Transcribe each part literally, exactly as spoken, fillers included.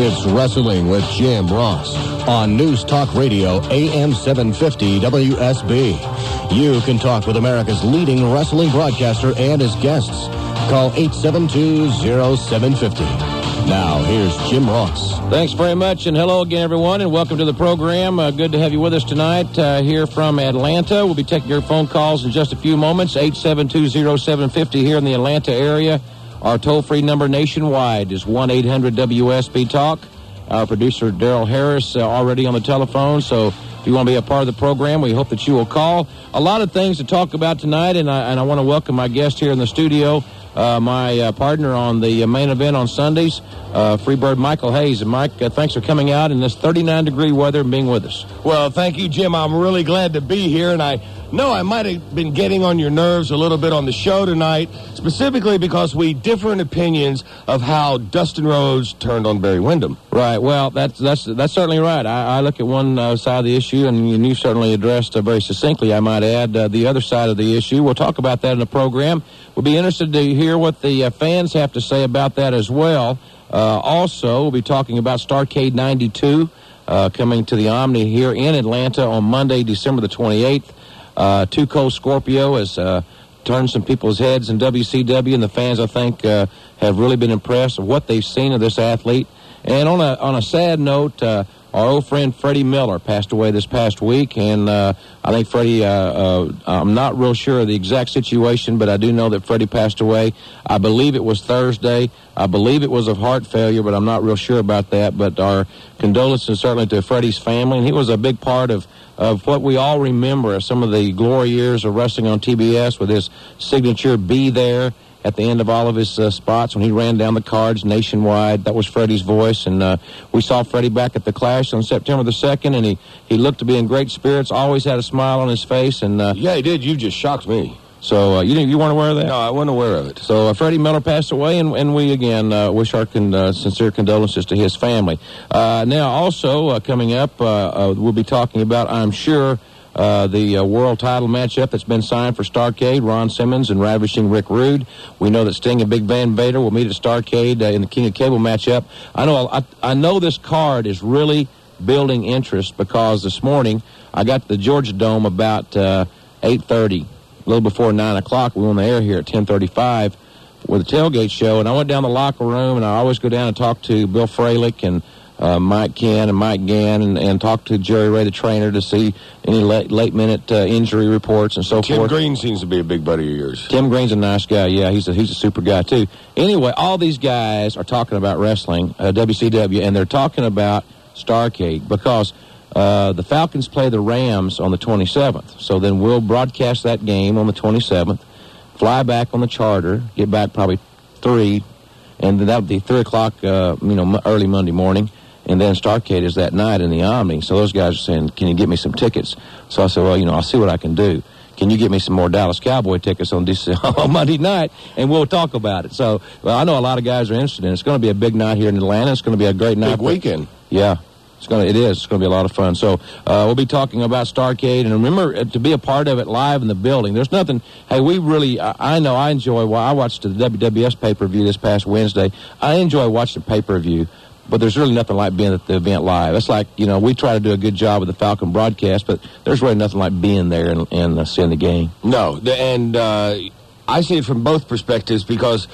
It's Wrestling with Jim Ross on News Talk Radio, A M seven fifty W S B. You can talk with America's leading wrestling broadcaster and his guests. Call eight seven two, oh seven five oh. Now, here's Jim Ross. Thanks very much, and hello again, everyone, and welcome to the program. Uh, good to have you with us tonight uh, here from Atlanta. We'll be taking your phone calls in just a few moments, eight seven two, oh seven five oh here in the Atlanta area. Our toll-free number nationwide is one eight hundred W S B Talk. Our producer, Daryl Harris, uh, already on the telephone, so if you want to be a part of the program, we hope that you will call. A lot of things to talk about tonight, and I, and I want to welcome my guest here in the studio, uh, my uh, partner on the uh, main event on Sundays, uh, Freebird Michael Hayes. And, Mike, uh, thanks for coming out in this thirty-nine degree weather and being with us. Well, thank you, Jim. I'm really glad to be here, and I know I might have been getting on your nerves a little bit on the show tonight, specifically because we differ in opinions of how Dustin Rhodes turned on Barry Windham. Right. Well, that's that's that's certainly right. I, I look at one uh, side of the issue, and you, you certainly addressed uh, very succinctly, I might add, uh, the other side of the issue. We'll talk about that in the program. We'll be interested to hear what the uh, fans have to say about that as well. Uh, also, we'll be talking about Starrcade ninety-two uh, coming to the Omni here in Atlanta on Monday, December the twenty-eighth. Uh, Too Cold Scorpio has uh, turned some people's heads in W C W, and the fans, I think, uh, have really been impressed with what they've seen of this athlete. And on a on a sad note, uh, our old friend Freddie Miller passed away this past week, and uh, I think Freddie, uh, uh, I'm not real sure of the exact situation, but I do know that Freddie passed away. I believe it was Thursday. I believe it was of heart failure, but I'm not real sure about that. But our condolences certainly to Freddie's family, and he was a big part of of what we all remember as some of the glory years of wrestling on T B S with his signature "Be There" at the end of all of his uh, spots when he ran down the cards nationwide. That was Freddie's voice, and uh, we saw Freddie back at the Clash on September the second, and he, he looked to be in great spirits, always had a smile on his face. And uh, yeah, he did. You just shocked me. So uh, you didn't, you weren't aware of that? No, I wasn't aware of it. So uh, Freddie Miller passed away, and, and we, again, uh, wish our con- uh, sincere condolences to his family. Uh, now, also uh, coming up, uh, uh, we'll be talking about, I'm sure, Uh, the uh, world title matchup that's been signed for Starrcade, Ron Simmons and Ravishing Rick Rude. We know that Sting and Big Van Vader will meet at Starrcade uh, in the King of Cable matchup. I know I, I know this card is really building interest because this morning I got to the Georgia Dome about uh, eight thirty, a little before nine o'clock. We were on the air here at ten thirty-five with the tailgate show, and I went down the locker room, and I always go down and talk to Bill Fralick and Uh, Mike Ken and Mike Gann, and, and talk to Jerry Ray, the trainer, to see any late, late minute uh, injury reports and so Tim forth. Tim Green seems to be a big buddy of yours. Tim Green's a nice guy. Yeah, he's a, he's a super guy, too. Anyway, all these guys are talking about wrestling, uh, W C W, and they're talking about Starrcade because uh, the Falcons play the Rams on the twenty-seventh. So then we'll broadcast that game on the twenty-seventh, fly back on the charter, get back probably three, and then that would be three o'clock, uh, you know, early Monday morning. And then Starrcade is that night in the Omni. So those guys are saying, can you get me some tickets? So I said, well, you know, I'll see what I can do. Can you get me some more Dallas Cowboy tickets on, this, on Monday night? And we'll talk about it. So, well, I know a lot of guys are interested in it. It's going to be a big night here in Atlanta. It's going to be a great night. Big weekend. Yeah. It's going to, it is. It's going to be a lot of fun. So uh, we'll be talking about Starrcade. And remember, uh, to be a part of it live in the building. There's nothing, hey, we really, I, I know I enjoy, well, I watched the W W S pay-per-view this past Wednesday. I enjoy watching the pay-per-view. But there's really nothing like being at the event live. It's like, you know, we try to do a good job with the Falcon broadcast, but there's really nothing like being there and, and uh, seeing the game. No, and uh, I see it from both perspectives because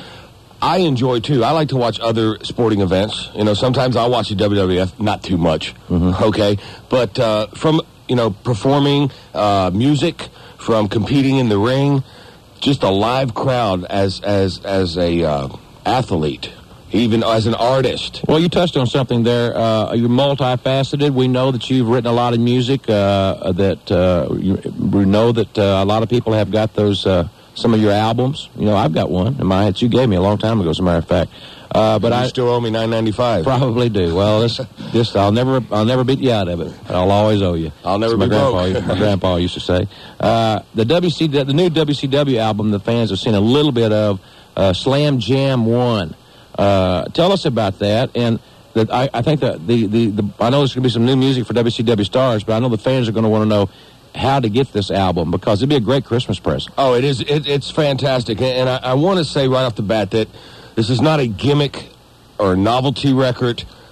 I enjoy, too. I like to watch other sporting events. You know, sometimes I'll watch the W W F, not too much, mm-hmm. okay? But uh, from, you know, performing uh, music, from competing in the ring, just a live crowd as, as, as a uh, athlete. Even as an artist. Well, you touched on something there. Uh, you're multifaceted. We know that you've written a lot of music. Uh, that uh, you, we know that uh, a lot of people have got those. Uh, some of your albums. You know, I've got one in my head. You gave me a long time ago, as a matter of fact. Uh, but you I still owe me nine ninety-five. Probably do. Well, this, this I'll never, I'll never beat you out of it. I'll always owe you. I'll never That's be my broke. grandpa, my grandpa used to say. Uh, the W C, the new W C W album, the fans have seen a little bit of. Uh, Slam Jam One. Uh, tell us about that, and that I, I think that the, the, the I know there's going to be some new music for W C W stars, but I know the fans are going to want to know how to get this album because it'd be a great Christmas present. Oh, it is. It, it's fantastic, and I, I want to say right off the bat that this is not a gimmick or a novelty record.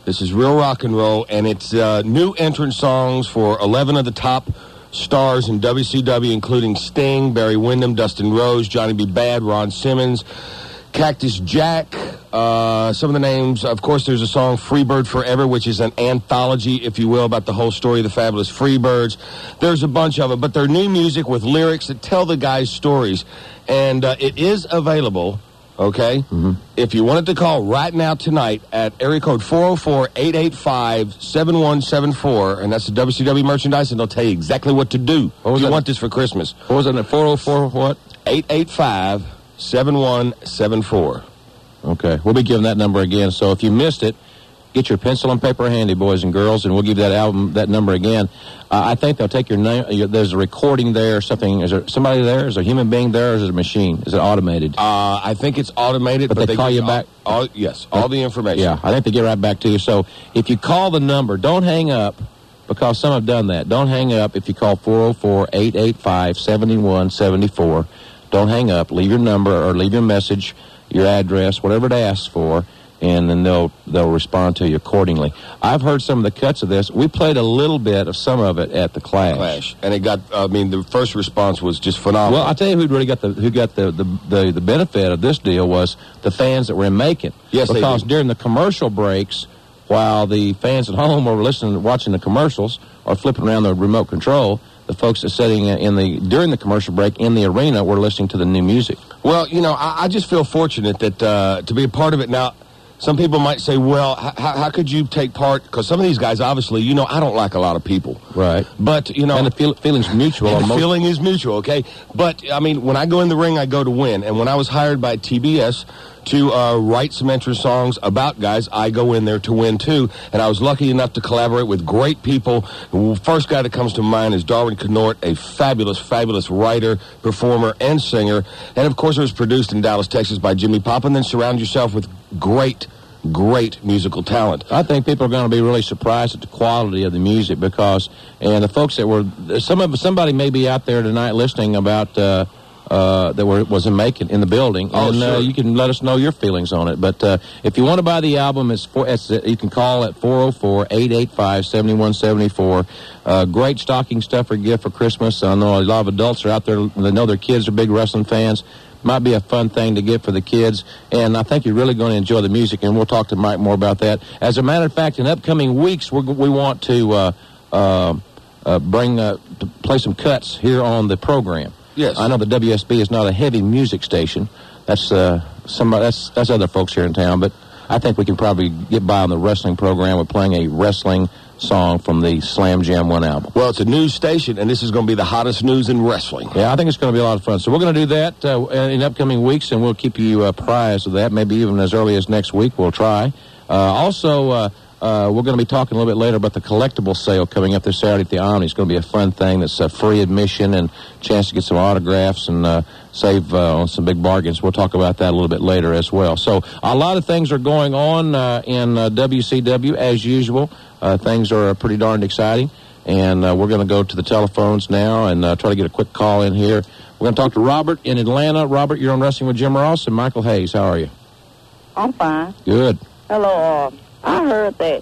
This is real rock and roll, and it's uh, new entrance songs for eleven of the top stars in W C W, including Sting, Barry Windham, Dustin Rhodes, Johnny B. Bad, Ron Simmons, Cactus Jack, uh, some of the names. Of course, there's a song, Freebird Forever, which is an anthology, if you will, about the whole story of the fabulous Freebirds. There's a bunch of it, but they're new music with lyrics that tell the guys' stories. And uh, it is available, okay? Mm-hmm. If you wanted to call right now tonight at area code four oh four, eight eight five, seven one seven four, and that's the W C W merchandise, and they'll tell you exactly what to do if you want this for Christmas. What was it, four oh four what? eight eight five, seven one seven four. Okay, we'll be giving that number again. So if you missed it, get your pencil and paper handy, boys and girls, and we'll give that album, that number again. Uh, I think they'll take your name. Your, there's a recording there or something. Is there somebody there? Is there a human being there, or is it a machine? Is it automated? Uh, I think it's automated. But, but they, they call you back? All, all, yes, all the information. Yeah, I think they get right back to you. So if you call the number, don't hang up, because some have done that. Don't hang up if you call four oh four, eight eight five, seven one seven four. Don't hang up. Leave your number or leave your message, your address, whatever it asks for, and then they'll they'll respond to you accordingly. I've heard some of the cuts of this. We played a little bit of some of it at the Clash. Clash. And it got, I mean, the first response was just phenomenal. Well, I'll tell you who really got the who got the, the, the, the benefit of this deal was the fans that were in Macon. Yes, because they did. During the commercial breaks, while the fans at home were listening, watching the commercials or flipping around the remote control, the folks that sitting in the during the commercial break in the arena were listening to the new music. Well, you know, I, I just feel fortunate that uh, to be a part of it. Now, some people might say, well, h- how could you take part? Because some of these guys, obviously, you know, I don't like a lot of people. Right. But, you know. And the feel- feeling's mutual. And the most- feeling is mutual, okay? But, I mean, when I go in the ring, I go to win. And when I was hired by T B S to uh, write some entrance songs about guys, I go in there to win, too. And I was lucky enough to collaborate with great people. The first guy that comes to mind is Darwin Knort, a fabulous, fabulous writer, performer, and singer. And, of course, it was produced in Dallas, Texas by Jimmy Pop. And then surround yourself with great great musical talent. I think people are going to be really surprised at the quality of the music because, and the folks that were, some of somebody may be out there tonight listening about uh, uh, that were was in Macon in the building, oh, and sure. uh, you can let us know your feelings on it. But uh, if you want to buy the album, it's, for, it's you can call at four oh four, eight eight five, seven one seven four. Uh, great stocking stuffer gift for Christmas. I know a lot of adults are out there. They know their kids are big wrestling fans. Might be a fun thing to get for the kids, and I think you're really going to enjoy the music, and we'll talk to Mike more about that. As a matter of fact, in upcoming weeks, we're, we want to uh, uh, uh, bring uh, to play some cuts here on the program. Yes. I know the W S B is not a heavy music station. That's uh, somebody. That's that's other folks here in town, but I think we can probably get by on the wrestling program with playing a wrestling song from the Slam Jam one album. Well, it's a news station, and this is going to be the hottest news in wrestling. Yeah, I think it's going to be a lot of fun. So we're going to do that uh, in upcoming weeks, and we'll keep you uh, apprised of that. Maybe even as early as next week, we'll try. Uh, also, uh, uh, we're going to be talking a little bit later about the collectible sale coming up this Saturday at the Omni. It's going to be a fun thing. That's a free admission and chance to get some autographs and uh, save uh, on some big bargains. We'll talk about that a little bit later as well. So a lot of things are going on uh, in uh, W C W as usual. Uh, things are pretty darned exciting, and uh, we're going to go to the telephones now and uh, try to get a quick call in here. We're going to talk to Robert in Atlanta. Robert, you're on Wrestling with Jim Ross and Michael Hayes. How are you? I'm fine. Good. Hello. Uh, I heard that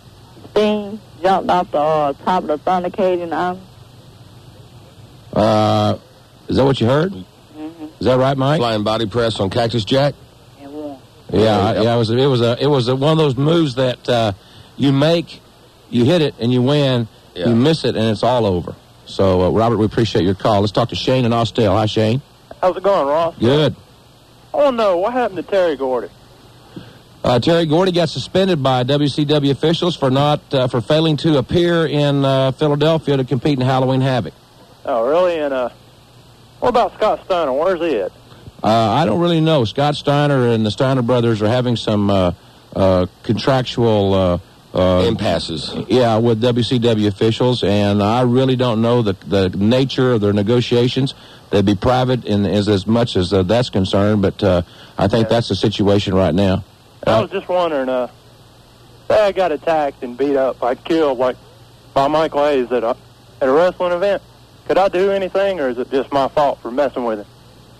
Sting jumped off the uh, top of the Thunder Cage in the Army. Uh, is that what you heard? Mm-hmm. Is that right, Mike? Flying body press on Cactus Jack. And won. Yeah, Yep. yeah. It was it was a it was a, one of those moves that uh, you make, you hit it, and you win. Yeah. You miss it, and it's all over. So, uh, Robert, we appreciate your call. Let's talk to Shane in Austell. Hi, Shane. How's it going, Ross? Good. I want to know, what happened to Terry Gordy? Uh, Terry Gordy got suspended by W C W officials for not uh, for failing to appear in uh, Philadelphia to compete in Halloween Havoc. Oh, really? And uh, what about Scott Steiner? Where's he at? Uh, I don't really know. Scott Steiner and the Steiner brothers are having some uh, uh, contractual uh, uh, impasses. Yeah, with W C W officials, and I really don't know the the nature of their negotiations. They'd be private in as as much as uh, that's concerned, but uh, I think Yeah. that's the situation right now. I was just wondering, uh, say I got attacked and beat up, like killed, like by Michael Hayes at a, at a wrestling event. Could I do anything, or is it just my fault for messing with him?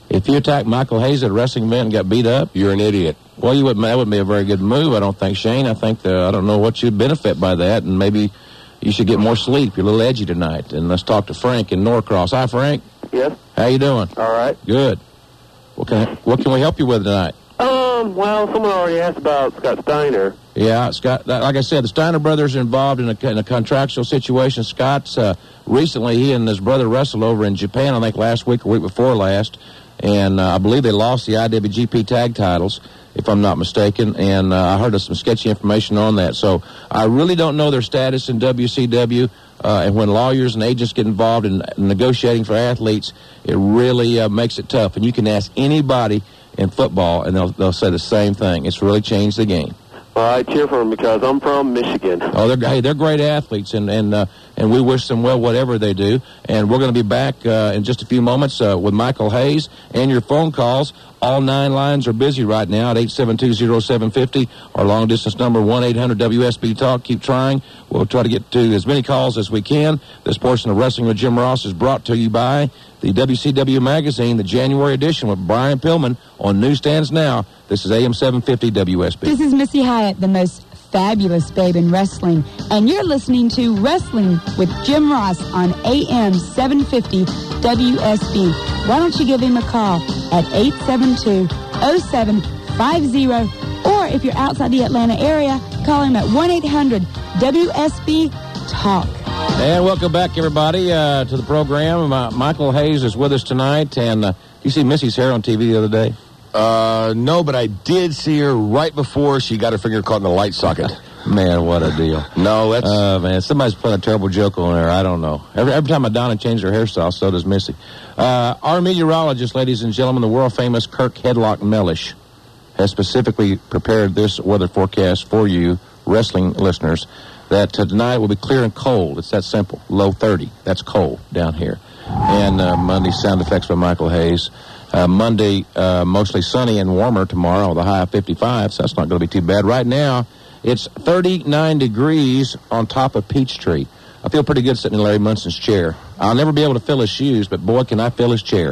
If you attack Michael Hayes at a wrestling event and got beat up, you're an idiot. Well, you wouldn't, that wouldn't be a very good move, I don't think, Shane. I think the, I don't know what you'd benefit by that, and maybe you should get more sleep. You're a little edgy tonight. And let's talk to Frank in Norcross. Hi, Frank. Yes. How you doing? All right. Good. What can what can we help you with tonight? Um. Well, someone already asked about Scott Steiner. Yeah, Scott. Like I said, the Steiner brothers are involved in a, in a contractual situation. Scott's uh, recently, he and his brother wrestled over in Japan, I think last week or week before last, and uh, I believe they lost the I W G P tag titles, if I'm not mistaken, and uh, I heard of some sketchy information on that. So I really don't know their status in W C W, uh, and when lawyers and agents get involved in negotiating for athletes, it really uh, makes it tough. And you can ask anybody in football, and they'll, they'll say the same thing. It's really changed the game. Well, I cheer for them because I'm from Michigan. Oh, they're hey, they're great athletes, and and uh, and we wish them well, whatever they do. And we're going to be back uh, in just a few moments uh, with Michael Hayes and your phone calls. All nine lines are busy right now at eight seven two, oh seven five oh. Our long distance number one eight hundred W S B Talk. Keep trying. We'll try to get to as many calls as we can. This portion of Wrestling with Jim Ross is brought to you by the W C W Magazine, the January edition with Brian Pillman on newsstands now. This is A M seven fifty W S B. This is Missy Hyatt, the most fabulous babe in wrestling, and you're listening to Wrestling with Jim Ross on A M seven fifty W S B. Why don't you give him a call at eight seven two, oh seven five oh, or if you're outside the Atlanta area, call him at one eight hundred W S B Talk. And welcome back, everybody, uh, to the program. Uh, Michael Hayes is with us tonight, and uh, you see Missy's hair on T V the other day? Uh, no, but I did see her right before she got her finger caught in the light socket. Man, what a deal. No, that's... Uh, man, somebody's playing a terrible joke on her. I don't know. Every, every time Madonna changes her hairstyle, so does Missy. Uh, our meteorologist, ladies and gentlemen, the world-famous Kirk Headlock Mellish, has specifically prepared this weather forecast for you, wrestling listeners, that uh, tonight will be clear and cold. It's that simple. Low thirty. That's cold down here. And uh, Monday, sound effects by Michael Hayes. Uh, Monday, uh, mostly sunny and warmer tomorrow, the high of fifty-five, so that's not going to be too bad. Right now, it's thirty-nine degrees on top of Peachtree. I feel pretty good sitting in Larry Munson's chair. I'll never be able to fill his shoes, but boy, can I fill his chair.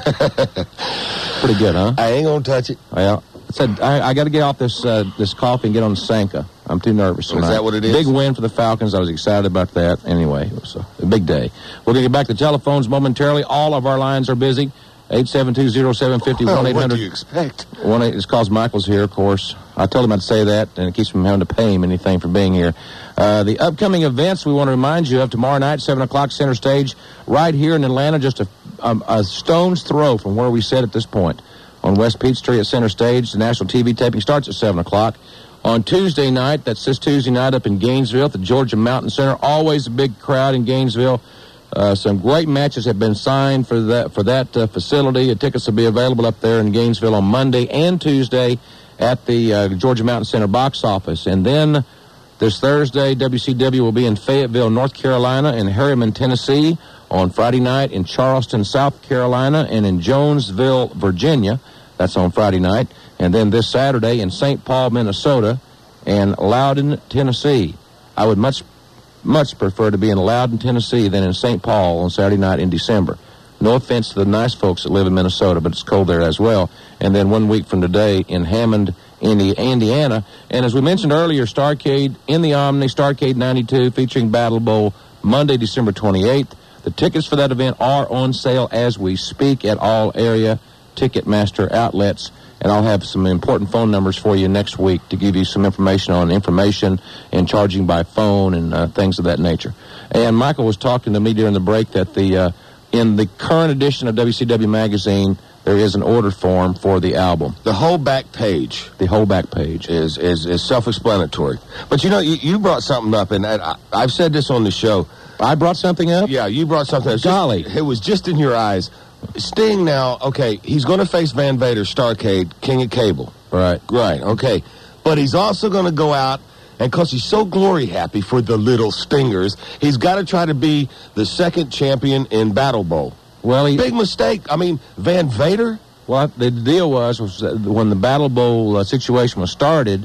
Pretty good, huh? I ain't going to touch it. Well, I said I, I got to get off this uh, this coffee and get on the Sanka. I'm too nervous tonight. Is that what it is? Big win for the Falcons. I was excited about that. Anyway, it was a, a big day. We're going to get back to telephones momentarily. All of our lines are busy. eight seven two, oh seven five oh, one eight hundred. What do you expect? One eight, it's because Michael's here, of course. I told him I'd say that, and it keeps him having to pay him anything for being here. Uh, the upcoming events we want to remind you of tomorrow night, seven o'clock, center stage, right here in Atlanta, just a, um, a stone's throw from where we sit at this point. On West Peachtree at center stage, the national T V taping starts at seven o'clock. On Tuesday night, that's this Tuesday night up in Gainesville at the Georgia Mountain Center. Always a big crowd in Gainesville. Uh, some great matches have been signed for that for that uh, facility. The tickets will be available up there in Gainesville on Monday and Tuesday at the uh, Georgia Mountain Center box office. And then this Thursday, W C W will be in Fayetteville, North Carolina, and Harriman, Tennessee. On Friday night in Charleston, South Carolina, and in Jonesville, Virginia. That's on Friday night. And then this Saturday in Saint Paul, Minnesota, and Loudon, Tennessee. I would much much prefer to be in Loudon, Tennessee than in Saint Paul on Saturday night in December. No offense to the nice folks that live in Minnesota, but it's cold there as well. And then one week from today in Hammond, Indiana. And as we mentioned earlier, Starrcade in the Omni, Starrcade ninety-two, featuring Battle Bowl, Monday, December twenty-eighth. The tickets for that event are on sale as we speak at all area Ticketmaster outlets. And I'll have some important phone numbers for you next week to give you some information on information and charging by phone and uh, things of that nature. And Michael was talking to me during the break that the uh, in the current edition of W C W Magazine, there is an order form for the album. The whole back page. The whole back page. Is is, is self-explanatory. But, you know, you, you brought something up, and I, I've said this on the show. I brought something up? Yeah, you brought something up. Golly. Just, it was just in your eyes. Sting now, okay, he's going to face Van Vader, Starrcade, King of Cable. Right. Right, okay. But he's also going to go out, and because he's so glory happy for the little Stingers, he's got to try to be the second champion in Battle Bowl. Well, he, Big mistake. I mean, Van Vader? Well, the deal was, was that when the Battle Bowl uh, situation was started,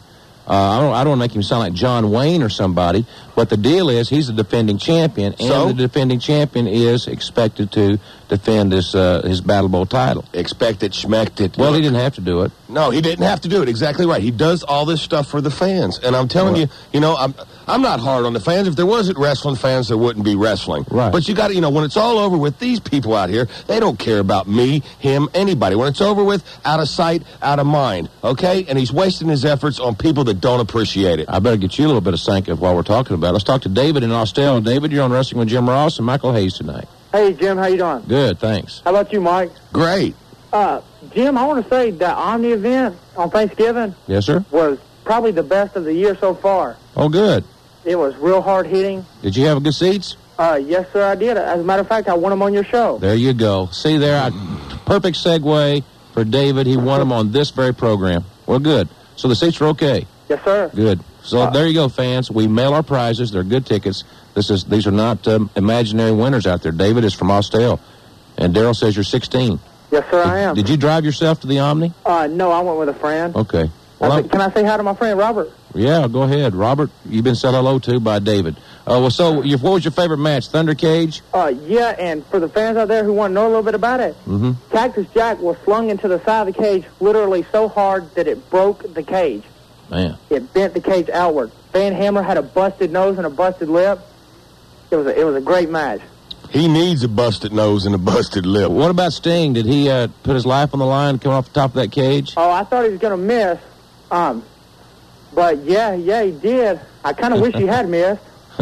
Uh, I don't I don't want to make him sound like John Wayne or somebody, but the deal is he's the defending champion, and So? the defending champion is expected to defend his uh, his Battle Bowl title. Expect it, schmecked it. Well, he didn't have to do it. No, he didn't have to do it. Exactly right. He does all this stuff for the fans. And I'm telling Right. you, you know, I'm I'm not hard on the fans. If there wasn't wrestling fans, there wouldn't be wrestling. Right. But you got to, you know, when it's all over with, these people out here, they don't care about me, him, anybody. When it's over with, out of sight, out of mind. Okay? And he's wasting his efforts on people that don't appreciate it. I better get you a little bit of Sanka while we're talking about it. Let's talk to David in Austell. David, you're on Wrestling with Jim Ross and Michael Hayes tonight. Hey, Jim, how you doing? Good, thanks. How about you, Mike? Great. Uh, Jim, I want to say the Omni event on Thanksgiving Yes, sir? was probably the best of the year so far. Oh, good. It was real hard hitting. Did you have good seats? Uh, yes, sir, I did. As a matter of fact, I won them on your show. There you go. See there, I, perfect segue for David. He won them on this very program. Well, good. So the seats are okay. Yes, sir. Good. So Uh, there you go, fans. We mail our prizes. They're good tickets. This is these are not um, imaginary winners out there. David is from Austell, and Daryl says you're sixteen. Yes, sir, I am. Did you drive yourself to the Omni? Uh, no, I went with a friend. Okay. I Well, say- can I say hi to my friend Robert? yeah, go ahead, Robert. You've been said hello to by David. Uh, well, so your, what was your favorite match? Thunder Cage? Uh, yeah, and for the fans out there who want to know a little bit about it, Mm-hmm. Cactus Jack was slung into the side of the cage literally so hard that it broke the cage. Man. It bent the cage outward. Van Hammer had a busted nose and a busted lip. It was a, it was a great match. He needs a busted nose and a busted lip. What about Sting? Did he uh, put his life on the line coming off the top of that cage? Oh, I thought he was going to miss. Um, but yeah, yeah, he did. I kind of wish he had missed.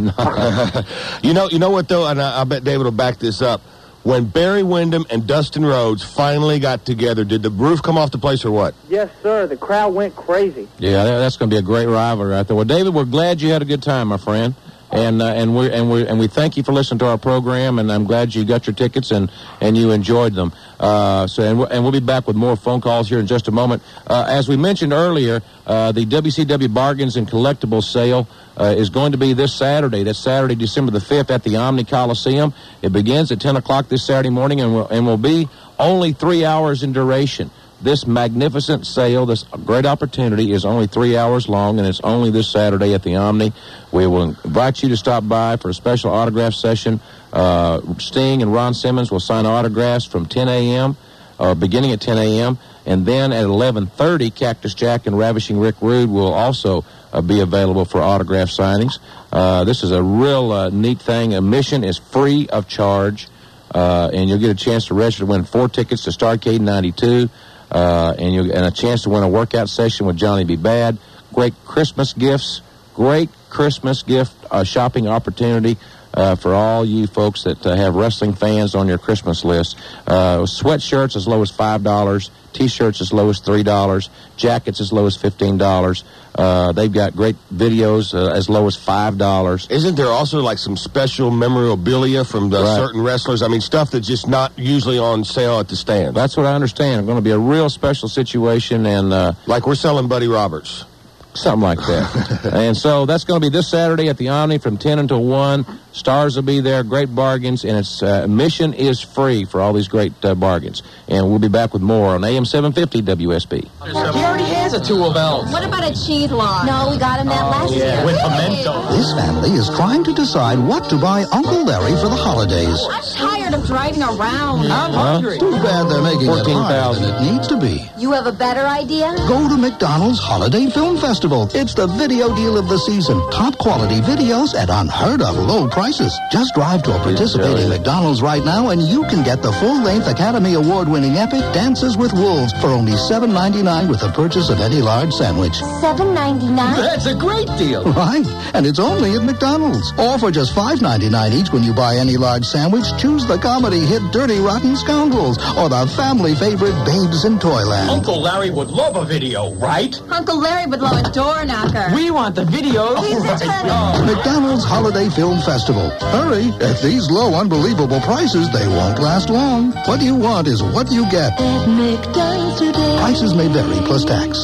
You know, you know what though, and I, I bet David will back this up. When Barry Windham and Dustin Rhodes finally got together, did the roof come off the place or what? Yes, sir. The crowd went crazy. Yeah, that- that's going to be a great rivalry right there. Well, David, we're glad you had a good time, my friend, and uh, and we and we and we thank you for listening to our program. And I'm glad you got your tickets and, and you enjoyed them. Uh, so and we'll, and we'll be back with more phone calls here in just a moment. Uh, as we mentioned earlier, uh, the W C W Bargains and Collectibles sale uh, is going to be this Saturday. That's Saturday, December the fifth, at the Omni Coliseum. It begins at ten o'clock this Saturday morning and will and will be only three hours in duration. This magnificent sale, this great opportunity, is only three hours long, and it's only this Saturday at the Omni. We will invite you to stop by for a special autograph session. Uh, Sting and Ron Simmons will sign autographs from ten a.m., uh, beginning at ten a.m., and then at eleven thirty, Cactus Jack and Ravishing Rick Rude will also uh, be available for autograph signings. Uh, this is a real uh, neat thing. Admission is free of charge, uh, and you'll get a chance to register to win four tickets to Starrcade ninety-two. Uh, and you and a chance to win a workout session with Johnny B. Bad. Great Christmas gifts. Great Christmas gift uh, shopping opportunity uh, for all you folks that uh, have wrestling fans on your Christmas list. Uh, sweatshirts as low as five dollars. T-shirts as low as three dollars. Jackets as low as fifteen dollars. Uh, they've got great videos uh, as low as five dollars. Isn't there also like some special memorabilia from the Right. certain wrestlers? I mean, stuff that's just not usually on sale at the stand. That's what I understand. It's going to be a real special situation, and uh, Like we're selling Buddy Roberts. something like that. And so that's going to be this Saturday at the Omni from ten until one. Stars will be there, great bargains, and its uh, admission is free for all these great uh, bargains. And we'll be back with more on A M seven fifty W S B. He already has a tool belt. What about a cheese log? No, we got him that last year. With pimento. This family is trying to decide what to buy Uncle Larry for the holidays. I'm tired of driving around. I'm hungry. Too bad they're making it fourteen harder thousand. than it needs to be. You have a better idea? Go to McDonald's Holiday Film Festival. It's the video deal of the season. Top quality videos at unheard of low prices. Just drive to a participating McDonald's right now and you can get the full-length Academy Award-winning epic Dances with Wolves for only seven ninety-nine with the purchase of any large sandwich. seven ninety-nine. That's a great deal. Right, and it's only at McDonald's. Or for just five ninety-nine each when you buy any large sandwich, choose the comedy hit Dirty Rotten Scoundrels or the family favorite Babes in Toyland. Uncle Larry would love a video, right? Uncle Larry would love a door knocker. We want the video. He's a tenant. Oh. McDonald's Holiday Film Festival. Hurry, at these low, unbelievable prices, they won't last long. What you want is what you get. At McDonald's today. Prices may vary, plus tax.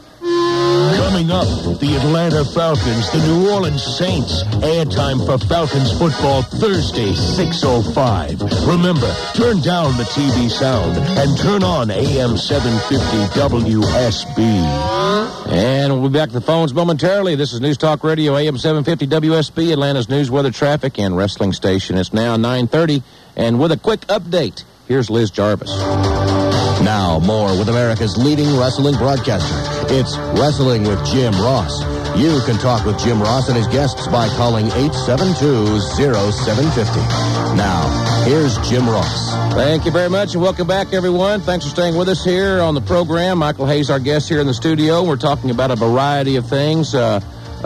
Coming up, the Atlanta Falcons, the New Orleans Saints. Airtime for Falcons football Thursday, six oh five. Remember, turn down the T V sound and turn on A M seven fifty W S B. And we'll be back to the phones momentarily. This is News Talk Radio, A M seven fifty W S B, Atlanta's news, weather, traffic, and wrestling station. It's now nine thirty, and with a quick update, here's Liz Jarvis. Now, more with America's leading wrestling broadcaster. It's Wrestling with Jim Ross. You can talk with Jim Ross and his guests by calling eight seven two, oh seven five oh. Now, here's Jim Ross. Thank you very much, and welcome back, everyone. Thanks for staying with us here on the program. Michael Hayes, our guest here in the studio. We're talking about a variety of things. Uh,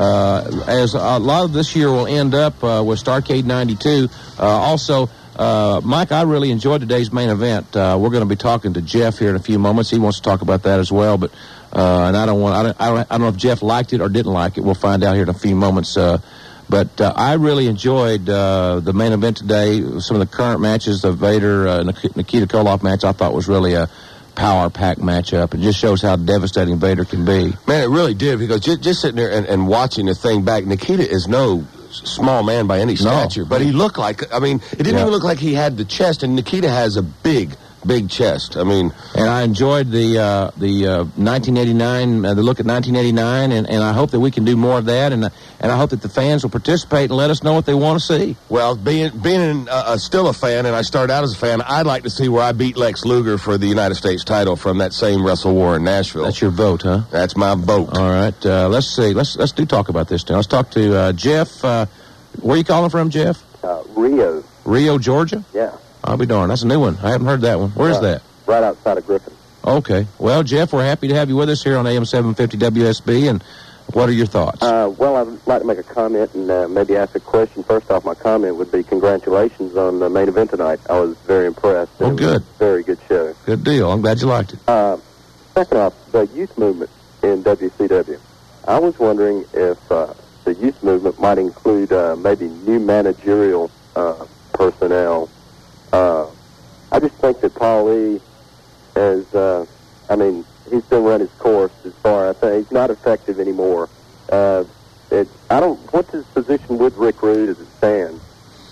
uh, as a lot of this year will end up uh, with Starrcade ninety-two. Uh, also, uh, Mike, I really enjoyed today's main event. Uh, we're going to be talking to Jeff here in a few moments. He wants to talk about that as well, but uh, and I don't want I don't, I don't I don't know if Jeff liked it or didn't like it. We'll find out here in a few moments. Uh, But uh, I really enjoyed uh, the main event today. Some of the current matches, the Vader uh, Nikita Koloff match, I thought was really a power-packed matchup. It just shows how devastating Vader can be. Man, it really did, because just, just sitting there and, and watching the thing back, Nikita is no small man by any stature, no. But he looked like, I mean, it didn't yeah. even look like he had the chest, and Nikita has a big, big chest. I mean, and I enjoyed the uh, the uh, nineteen eighty-nine, uh, the look at nineteen eighty-nine, and, and I hope that we can do more of that, and uh, and I hope that the fans will participate and let us know what they want to see. Well, being being uh, still a fan, and I started out as a fan, I'd like to see where I beat Lex Luger for the United States title from that same Wrestle War in Nashville. That's your vote, huh? That's my vote. All right, uh, let's see. Let's let's do talk about this now. Let's talk to uh, Jeff. Uh, where are you calling from, Jeff? Uh, Rio. Rio, Georgia? Yeah. I'll be darned. That's a new one. I haven't heard that one. Where's right, that? Right outside of Griffin. Okay. Well, Jeff, we're happy to have you with us here on A M seven fifty W S B, and what are your thoughts? Uh, well, I'd like to make a comment and uh, maybe ask a question. First off, my comment would be congratulations on the main event tonight. I was very impressed. Oh, good. Very good show. Good deal. I'm glad you liked it. Uh, second off, the youth movement in W C W. I was wondering if uh, the youth movement might include uh, maybe new managerial uh, personnel. Uh, I just think that Paul Lee has, uh, I mean, he's been run his course as far. I think he's not effective anymore. Uh, it, I don't. What's his position with Rick Rude as it stands?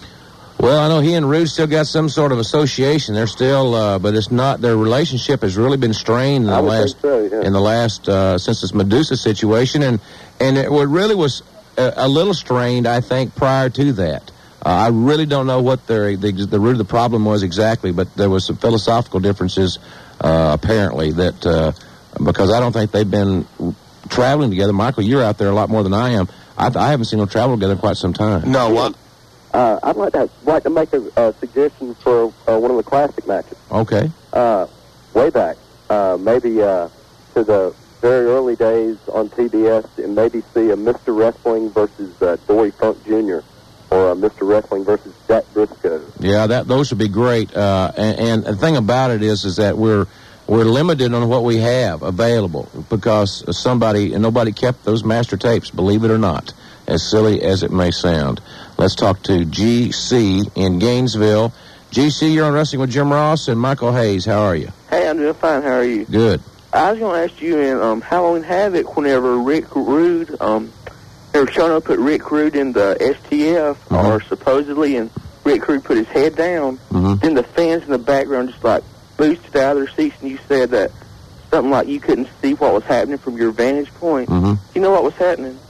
Well, I know he and Rude still got some sort of association. They're still, uh, but it's not. Their relationship has really been strained in the I would last, think so, yeah. in the last uh, since this Medusa situation, and and it really was a, a little strained, I think, prior to that. Uh, I really don't know what their, the, the root of the problem was exactly, but there was some philosophical differences, uh, apparently, that uh, because I don't think they've been traveling together. Michael, you're out there a lot more than I am. I, I haven't seen them travel together in quite some time. No, what? Uh, I'd like to, like to make a, a suggestion for uh, one of the classic matches. Okay. Uh, way back, uh, maybe uh, to the very early days on T B S, and maybe see a Mister Wrestling versus uh, Dory Funk Junior or uh, Mister Wrestling versus Jack Briscoe. Yeah, that those would be great. Uh, and, and the thing about it is, is that we're we're limited on what we have available because somebody and nobody kept those master tapes. Believe it or not, as silly as it may sound. Let's talk to G C in Gainesville. G C, you're on Wrestling with Jim Ross and Michael Hayes. How are you? Hey, I'm doing fine. How are you? Good. I was going to ask you in um, Halloween Havoc, whenever Rick Rude, um, they were showing up at Rick Rude in the S T F, mm-hmm. or supposedly, and Rick Rude put his head down. Mm-hmm. Then the fans in the background just like boosted out of their seats, and you said that something like you couldn't see what was happening from your vantage point. Mm-hmm. Do you know what was happening?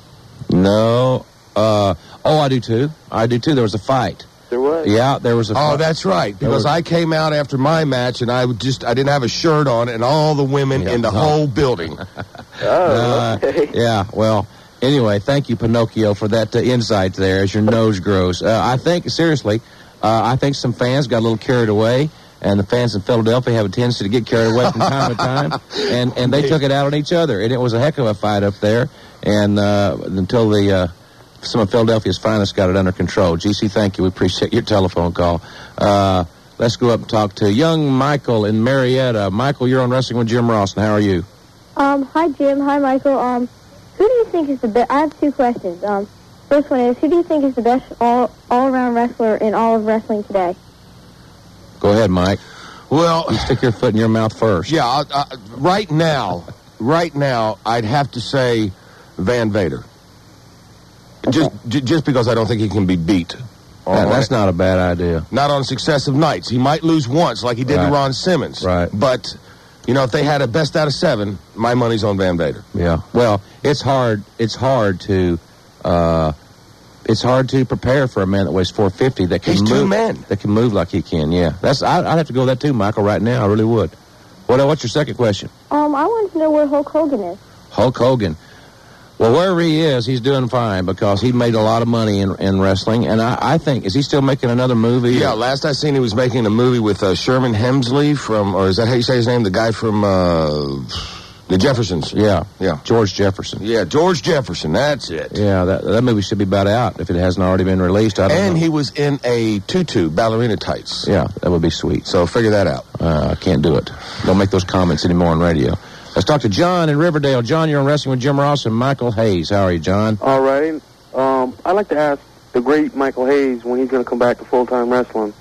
No. Uh, oh, I do too. I do too. There was a fight. There was? Yeah, there was a fight. Oh, that's right. Because was... I came out after my match, and I would just I didn't have a shirt on, and all the women yeah, in the no. whole building. oh, okay. Uh, yeah, well, anyway, thank you, Pinocchio, for that uh, insight there as your nose grows. Uh, I think, seriously, uh, I think some fans got a little carried away, and the fans in Philadelphia have a tendency to get carried away from time to time, and, and they took it out on each other, and it was a heck of a fight up there, and uh, until the... Uh, some of Philadelphia's finest got it under control. G C, thank you. We appreciate your telephone call. Uh, let's go up and talk to young Michael in Marietta. Michael, you're on Wrestling with Jim Ross, and how are you? Um, hi, Jim. Hi, Michael. Um, who do you think is the best? I have two questions. Um, first one is, who do you think is the best all, all-around wrestler in all of wrestling today? Go ahead, Mike. Well, you stick your foot in your mouth first. Yeah, uh, uh, right now, right now, I'd have to say Van Vader. Just j- just because I don't think he can be beat. Yeah, that's not a bad idea. Not on successive nights. He might lose once like he did right. to Ron Simmons. Right. But, you know, if they had a best out of seven, my money's on Van Vader. Yeah. Well, it's hard. It's hard to, uh, it's hard to prepare for a man that weighs four fifty that can He's move. two men. That can move like he can. Yeah. That's. I, I'd have to go with that too, Michael. Right now, I really would. What? What's your second question? Um, I wanted to know where Hulk Hogan is. Hulk Hogan. Well, wherever he is, he's doing fine because he made a lot of money in, in wrestling. And I, I think, is he still making another movie? Yeah, last I seen he was making a movie with uh, Sherman Hemsley from, or is that how you say his name? The guy from uh, the Jeffersons. Yeah. Yeah. George Jefferson. Yeah, George Jefferson. That's it. Yeah, that that movie should be about out if it hasn't already been released. I don't and know. he was in a tutu, ballerina tights. Yeah, that would be sweet. So figure that out. Uh, I can't do it. Don't make those comments anymore on radio. Let's talk to John in Riverdale. John, you're on Wrestling with Jim Ross and Michael Hayes. How are you, John? All right. Um, I'd like to ask the great Michael Hayes when he's going to come back to full-time wrestling.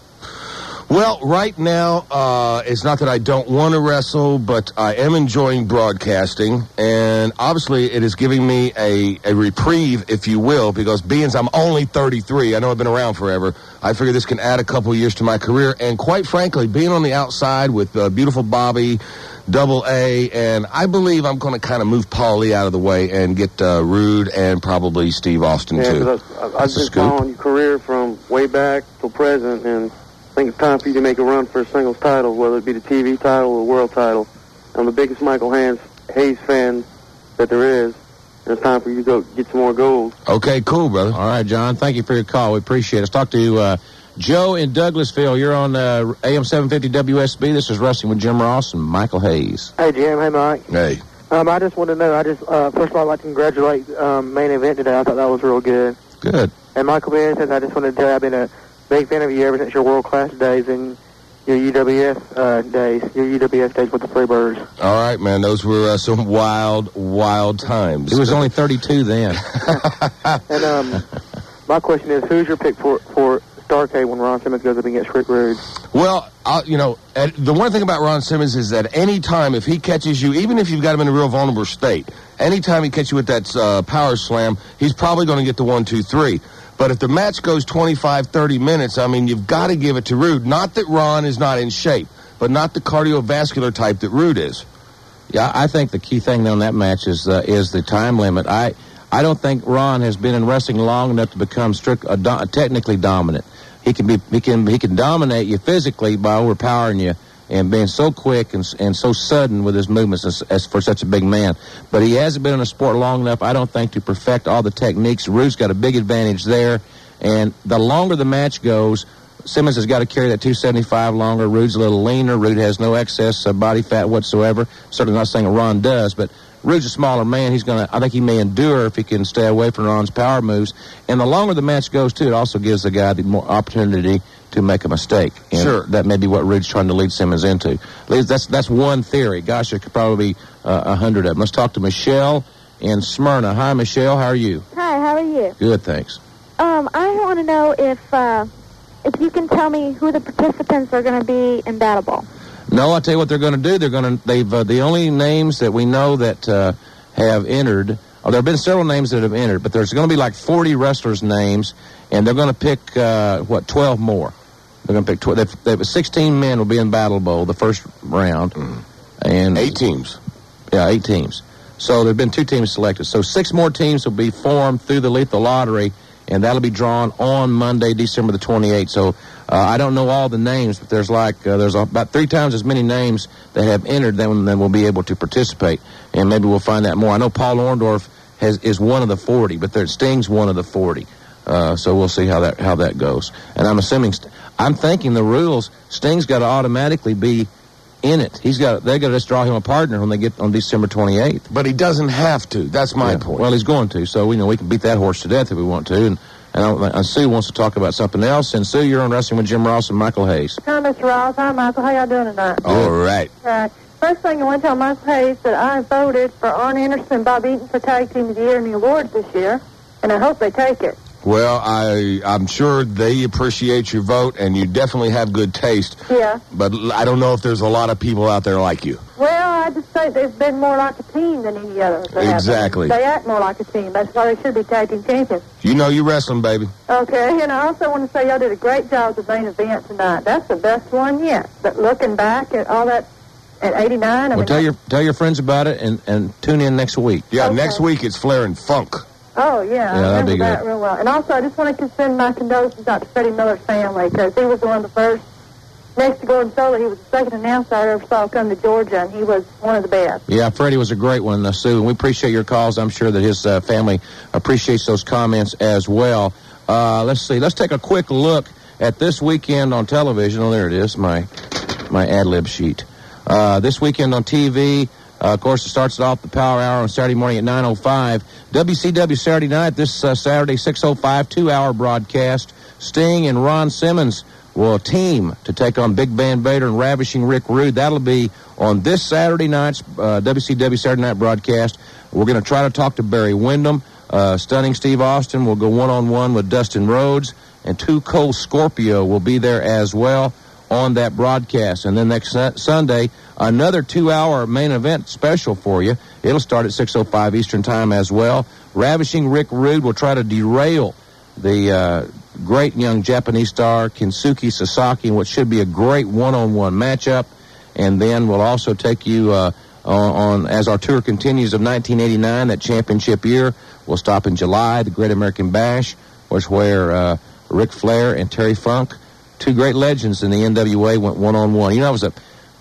Well, right now, uh, it's not that I don't want to wrestle, but I am enjoying broadcasting, and obviously it is giving me a, a reprieve, if you will, because being I'm only thirty-three, I know I've been around forever, I figure this can add a couple years to my career, and quite frankly, being on the outside with uh, beautiful Bobby, Double A, and I believe I'm going to kind of move Paul Lee out of the way and get uh, Rude and probably Steve Austin, yeah, too. I, I, I've been following your career from way back till present, and I think it's time for you to make a run for a singles title, whether it be the T V title or the world title. I'm the biggest Michael Hayes, Hayes fan that there is, and it's time for you to go get some more gold. Okay, cool, brother. All right, John, thank you for your call. We appreciate it. Let's talk to uh, Joe in Douglasville. You're on uh, A M seven fifty W S B. This is Wrestling with Jim Ross and Michael Hayes. Hey, Jim. Hey, Mike. Hey. Um, I just want to know, I just, uh, first of all, I'd like to congratulate um, Main Event today. I thought that was real good. Good. And Michael Hayes, I just wanted to tell you I've been a big fan of you ever since your world-class days and your U W F uh, days, your U W F days with the Freebirds. All right, man. Those were uh, some wild, wild times. He was only thirty-two then. And um, my question is, who's your pick for, for Starrcade when Ron Simmons goes up against Rick Rude? Well, uh, you know, at, the one thing about Ron Simmons is that any time if he catches you, even if you've got him in a real vulnerable state, anytime he catches you with that uh, power slam, he's probably going to get the one, two, three. But if the match goes twenty-five, thirty minutes, I mean, you've got to give it to Rude. Not that Ron is not in shape, but not the cardiovascular type that Rude is. Yeah, I think the key thing on that match is uh, is the time limit. I I don't think Ron has been in wrestling long enough to become strict, uh, do, technically dominant. He can be he can he can dominate you physically by overpowering you and being so quick and and so sudden with his movements as, as for such a big man. But he hasn't been in a sport long enough, I don't think, to perfect all the techniques. Rude's got a big advantage there. And the longer the match goes, Simmons has got to carry that two seventy-five longer. Rude's a little leaner. Rude has no excess uh, body fat whatsoever. Certainly not saying Ron does, but Rude's a smaller man. He's gonna. I think he may endure if he can stay away from Ron's power moves. And the longer the match goes, too, it also gives the guy the more opportunity to make a mistake. And sure. That may be what Rude's trying to lead Simmons into. At least that's that's one theory. Gosh, there could probably be uh, a hundred of them. Let's talk to Michelle in Smyrna. Hi, Michelle. How are you? Hi, how are you? Good, thanks. Um, I want to know if uh, if you can tell me who the participants are going to be in Battle Ball. No, I'll tell you what they're going to do. They're going to. They've uh, the only names that we know that uh, have entered. Oh, there have been several names that have entered, but there's going to be like forty wrestlers' names, and they're going to pick uh, what twelve more. They're going to pick twelve. They've, they've, sixteen men will be in Battle Bowl the first round, mm. and eight teams. Yeah, eight teams. So there've been two teams selected. So six more teams will be formed through the Lethal Lottery, and that'll be drawn on Monday, December the twenty-eighth. So uh, I don't know all the names, but there's like uh, there's about three times as many names that have entered than than will be able to participate, and maybe we'll find out more. I know Paul Orndorff has is one of the forty, but there Sting's one of the forty. Uh, so we'll see how that how that goes. And I'm assuming, I'm thinking the rules, Sting's got to automatically be in it. He's got they got to just draw him a partner when they get on December twenty-eighth. But he doesn't have to. That's my yeah. point. Well, he's going to. So we you know we can beat that horse to death if we want to. And and, I, and Sue wants to talk about something else. And Sue, you're on Wrestling with Jim Ross and Michael Hayes. Hi, Mister Ross. Hi, Michael. How y'all doing tonight? All right. Uh, first thing I want to tell Michael Hayes that I voted for Arn Anderson and Bob Eaton for Tag Team of the Year in the awards this year, and I hope they take it. Well, I, I'm sure they appreciate your vote, and you definitely have good taste. Yeah. But I don't know if there's a lot of people out there like you. Well, I just think they've been more like a team than any other. They exactly. They act more like a team. That's why they should be tag team champions. You know you're wrestling, baby. Okay, and I also want to say y'all did a great job with the main event tonight. That's the best one yet. But looking back at all that at eighty-nine. I Well, mean, tell your tell your friends about it and, and tune in next week. Yeah, Okay. next week it's Flair and Funk. Oh, yeah, Yeah, I that'd remember be that good. real well. And also, I just wanted to send my condolences out to Freddie Miller's family, because he was one of the first. Next to Gordon Solie, he was the second announcer I ever saw come to Georgia, and he was one of the best. Yeah, Freddie was a great one, uh, Sue, and we appreciate your calls. I'm sure that his uh, family appreciates those comments as well. Uh, let's see. Let's take a quick look at this weekend on television. Oh, there it is, my my ad-lib sheet. Uh, this weekend on T V, uh, of course, it starts off the Power Hour on Saturday morning at nine oh five. W C W Saturday night, this uh, Saturday, six oh five, two-hour broadcast. Sting and Ron Simmons will team to take on Big Van Vader and Ravishing Rick Rude. That'll be on this Saturday night's uh, W C W Saturday night broadcast. We're going to try to talk to Barry Windham. Uh, Stunning Steve Austin will go one-on-one with Dustin Rhodes, and Too Cold Scorpio will be there as well on that broadcast. And then next su- Sunday, another two-hour main event special for you. It'll start at six oh five Eastern Time as well. Ravishing Rick Rude will try to derail the uh, great young Japanese star Kensuke Sasaki in what should be a great one-on-one matchup. And then we'll also take you uh, on, on, as our tour continues of nineteen eighty-nine, that championship year. We'll stop in July, the Great American Bash, was where uh, Ric Flair and Terry Funk, two great legends in the N W A, went one-on-one. You know, I was a,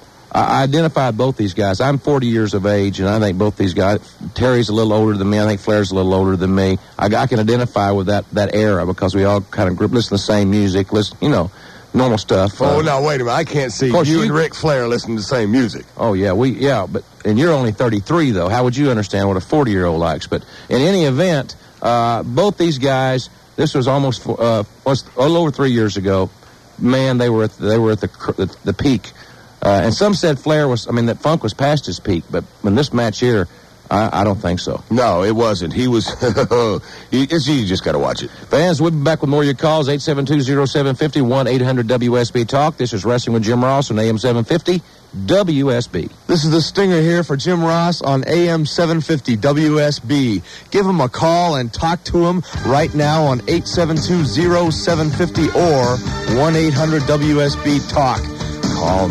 I identified both these guys. I'm forty years of age, and I think both these guys, Terry's a little older than me. I think Flair's a little older than me. I, I can identify with that, that era because we all kind of group, listen to the same music, listen, you know, normal stuff. Oh, uh, now, wait a minute. I can't see you, you and Ric Flair listening to the same music. Oh, yeah, we yeah, but and you're only thirty-three, though. How would you understand what a forty-year-old likes? But in any event, uh, both these guys, this was almost uh, was a little over three years ago. Man, they were at, they were at the the, the peak. Uh, and some said Flair was, I mean, that Funk was past his peak. But in this match here, I, I don't think so. No, it wasn't. He was, it's, you just got to watch it. Fans, we'll be back with more of your calls, eight seven two, oh seven five oh, one eight hundred W S B Talk. This is Wrestling with Jim Ross on A M seven fifty W S B. This is the Stinger here for Jim Ross on A M seven fifty W S B. Give him a call and talk to him right now on eight seven two, oh seven five oh or one eight hundred W S B Talk. Call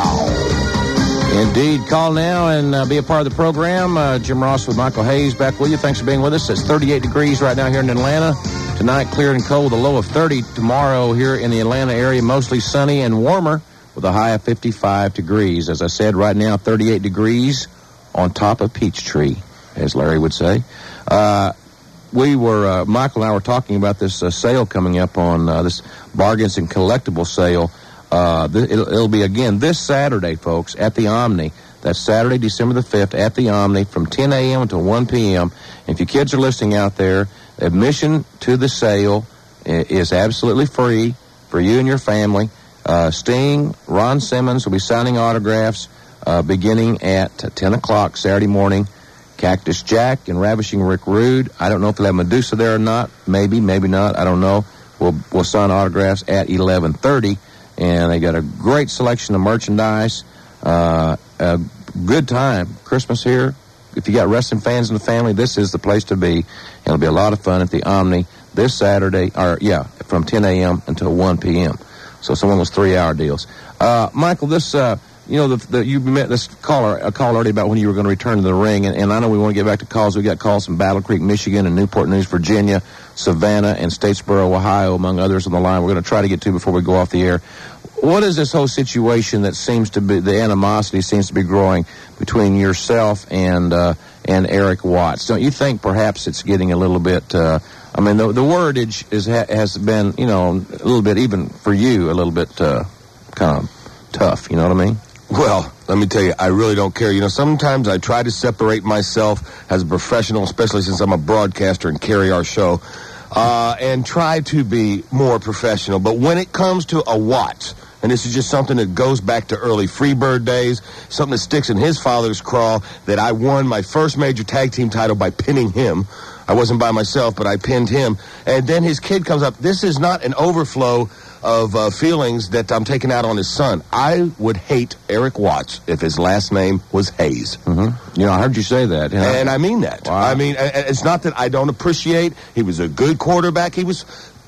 now. Indeed. Call now and uh, be a part of the program. Uh, Jim Ross with Michael Hayes back with you. Thanks for being with us. It's thirty-eight degrees right now here in Atlanta. Tonight, clear and cold, a low of thirty. Tomorrow here in the Atlanta area, mostly sunny and warmer with a high of fifty-five degrees. As I said, right now, thirty-eight degrees on top of Peachtree, as Larry would say. Uh, we were, uh, Michael and I were talking about this uh, sale coming up on uh, this Bargains and Collectible sale. Uh, th- it'll, it'll be, again, this Saturday, folks, at the Omni. That's Saturday, December the fifth, at the Omni from ten a.m. until one p.m. If your kids are listening out there, admission to the sale is absolutely free for you and your family. Uh, Sting, Ron Simmons will be signing autographs uh, beginning at ten o'clock Saturday morning. Cactus Jack and Ravishing Rick Rude. I don't know if they'll have Medusa there or not. Maybe, maybe not. I don't know. We'll, we'll sign autographs at eleven thirty. And they got a great selection of merchandise. Uh, a good time. Christmas here. If you got wrestling fans in the family, this is the place to be. It'll be a lot of fun at the Omni this Saturday, or yeah, from ten a.m. until one p.m. So some of those three-hour deals. Uh, Michael, this, uh, you know, the, the, you met this caller, a call already about when you were going to return to the ring, and, and I know we want to get back to calls. We got calls from Battle Creek, Michigan, and Newport News, Virginia, Savannah, and Statesboro, Ohio, among others on the line. We're going to try to get to before we go off the air. What is this whole situation that seems to be, the animosity seems to be growing between yourself and uh, and Eric Watts? Don't you think perhaps it's getting a little bit, uh, I mean, the, the wordage is, ha, has been, you know, a little bit, even for you, a little bit uh, kind of tough, you know what I mean? Well, let me tell you, I really don't care. You know, sometimes I try to separate myself as a professional, especially since I'm a broadcaster and carry our show, uh, and try to be more professional. But when it comes to a Watts, and this is just something that goes back to early Freebird days, something that sticks in his father's craw, that I won my first major tag team title by pinning him. I wasn't by myself, but I pinned him. And then his kid comes up. This is not an overflow of uh, feelings that I'm taking out on his son. I would hate Eric Watts if his last name was Hayes. Mm-hmm. You know, I heard you say that. You know? And I mean that. Wow. I mean, it's not that I don't appreciate. He was a good quarterback. He was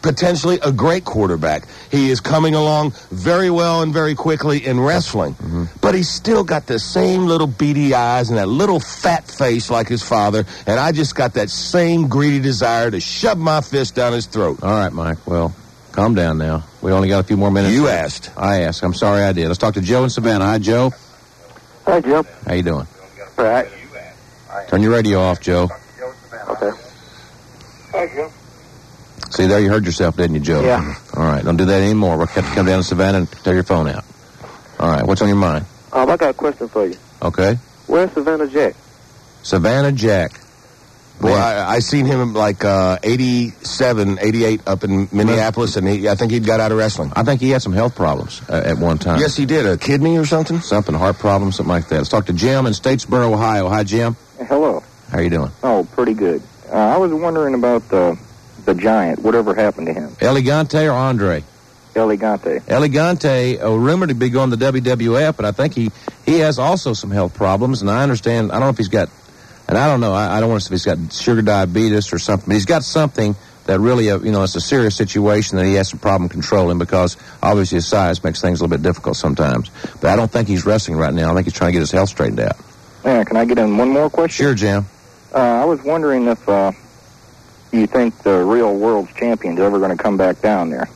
potentially a great quarterback. He is coming along very well and very quickly in wrestling. Mm-hmm. But he's still got the same little beady eyes and that little fat face like his father, and I just got that same greedy desire to shove my fist down his throat. All right, Mike. Well, calm down now. We only got a few more minutes. You asked. I asked. I'm sorry I did. Let's talk to Joe in Savannah. Hi, Joe. Hi, Joe. How you doing? All right. Turn your radio off, Joe. Okay. Hi, Joe. See, there you heard yourself, didn't you, Joe? Yeah. All right, don't do that anymore. We'll have to come down to Savannah and tear your phone out. All right, what's on your mind? Um, I got a question for you. Okay. Where's Savannah Jack? Savannah Jack. Boy, I, I seen him like uh, eighty-seven, eighty-eight up in Minneapolis, and he, I think he'd got out of wrestling. I think he had some health problems uh, at one time. Yes, he did. A kidney or something? Something, heart problems, something like that. Let's talk to Jim in Statesboro, Ohio. Hi, Jim. Hello. How are you doing? Oh, pretty good. Uh, I was wondering about the the Giant. Whatever happened to him? Elegante or Andre? Elegante. Elegante, uh, rumored to be going to W W F, but I think he, he has also some health problems, and I understand, I don't know if he's got, and I don't know, I, I don't want to say if he's got sugar diabetes or something, but he's got something that really, uh, you know, it's a serious situation that he has some problem controlling because obviously his size makes things a little bit difficult sometimes. But I don't think he's wrestling right now. I think he's trying to get his health straightened out. Yeah, can I get in one more question? Sure, Jim. Uh, I was wondering if uh, you think the real world's champion's ever going to come back down there.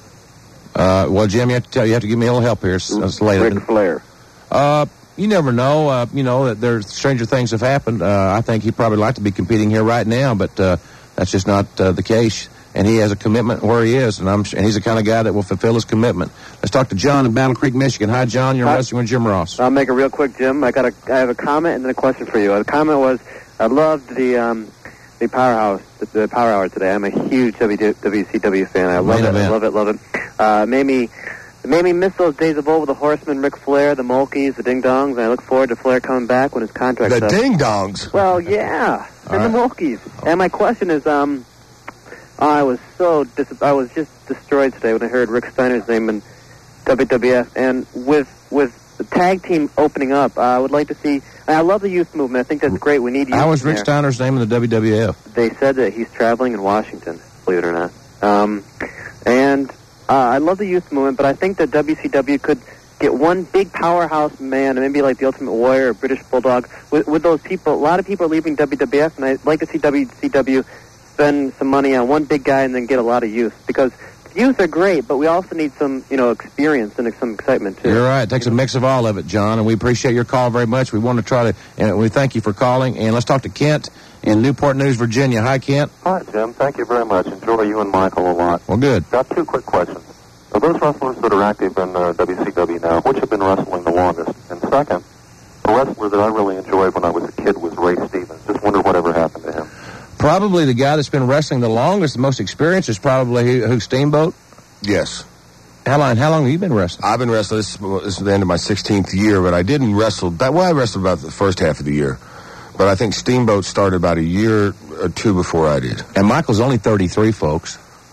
Uh, well, Jim, you have to tell you have to give me a little help here. It's, it's later. Ric Flair. Uh, you never know. Uh, you know that there's stranger things have happened. Uh, I think he'd probably like to be competing here right now, but uh, that's just not uh, the case. And he has a commitment where he is, and I'm and he's the kind of guy that will fulfill his commitment. Let's talk to John in Battle Creek, Michigan. Hi, John. You're Hi. wrestling with Jim Ross. I'll make it real quick, Jim. I got a I have a comment and then a question for you. The comment was I loved the um, the Powerhouse the, the Power Hour today. I'm a huge W C W fan. I love Main it. event. I love it. Love it. Uh, made me. It made me miss those days of old with the Horsemen, Ric Flair, the Mulkeys, the Ding Dongs, and I look forward to Flair coming back when his contract's The up. Ding Dongs? Well, yeah, and the Mulkeys. And my question is, um, I was so dis- I was just destroyed today when I heard Rick Steiner's name in W W F, and with with the tag team opening up, uh, I would like to see. And I love the youth movement. I think that's great. We need youth. How was in Rick there. Steiner's name in the W W F? They said that he's traveling in Washington, believe it or not. Um, and uh, I love the youth movement, but I think that W C W could get one big powerhouse man, maybe like the Ultimate Warrior or British Bulldog, with, with those people. A lot of people are leaving W W F, and I'd like to see W C W spend some money on one big guy and then get a lot of youth, because youth are great, but we also need some, you know, experience and some excitement, too. You're right. It takes a mix of all of it, John, and we appreciate your call very much. We want to try to, and we thank you for calling. And let's talk to Kent in Newport News, Virginia. Hi, Kent. Hi, Jim. Thank you very much. Enjoy you and Michael a lot. Well, good. Got two quick questions. Of those wrestlers that are active in uh, W C W now, which have been wrestling the longest? And second, a wrestler that I really enjoyed when I was a kid was Ray Stevens. Just wonder whatever happened to him. Probably the guy that's been wrestling the longest, the most experienced, is probably who, who Steamboat? Yes. How long, how long have you been wrestling? I've been wrestling. This, this is the end of my sixteenth year, but I didn't wrestle. That, well, I wrestled about the first half of the year. But I think Steamboat started about a year or two before I did. And Michael's only thirty-three, folks.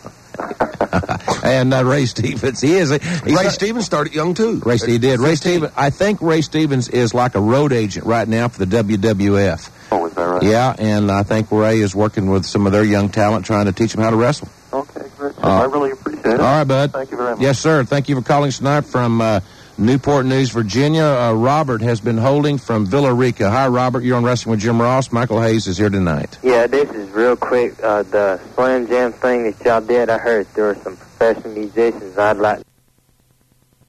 And uh, Ray Stevens, he is. Ray not, Stevens started young too. Ray, he did. Ray Stevens. I think Ray Stevens is like a road agent right now for the W W F. Oh, is that right? Yeah, and I think Ray is working with some of their young talent, trying to teach them how to wrestle. Okay, great. Uh, I really appreciate it. All right, bud. Thank you very much. Yes, sir. Thank you for calling us tonight from uh, Newport News, Virginia. Uh, Robert has been holding from Villa Rica. Hi, Robert. You're on Wrestling with Jim Ross. Michael Hayes is here tonight. Yeah, this is real quick. Uh, the Slam Jam thing that y'all did, I heard there were some professional musicians. I'd like